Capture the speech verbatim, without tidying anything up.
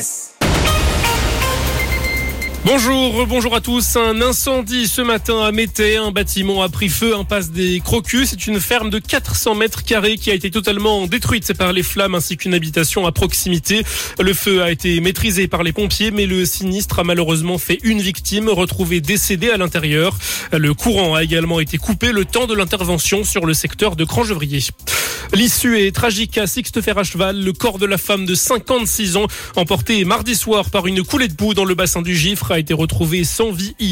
Express. Bonjour, bonjour à tous. Un incendie ce matin à Métais. Un bâtiment a pris feu, impasse des Crocus. C'est une ferme de quatre cents mètres carrés qui a été totalement détruite par les flammes ainsi qu'une habitation à proximité. Le feu a été maîtrisé par les pompiers, mais le sinistre a malheureusement fait une victime retrouvée décédée à l'intérieur. Le courant a également été coupé le temps de l'intervention sur le secteur de Crangevrier. L'issue est tragique à Sixtefer à cheval. Le corps de la femme de cinquante-six ans, emporté mardi soir par une coulée de boue dans le bassin du Gifre, a été retrouvé sans vie hier.